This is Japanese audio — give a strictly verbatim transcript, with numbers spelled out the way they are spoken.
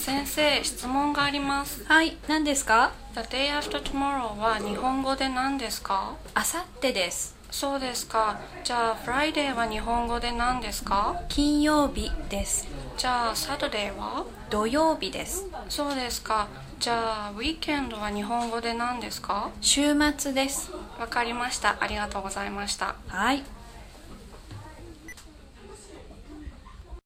先生、質問があります。 はい、何ですか？ The day after tomorrow は日本語で何ですか？ あさってです。 そうですか。じゃあ Friday は日本語で何ですか？ 金曜日です。 じゃあ Saturday は？ 土曜日です。 そうですか。じゃあ Weekend は日本語で何ですか？ 週末です。 わかりました。ありがとうございました。 はい。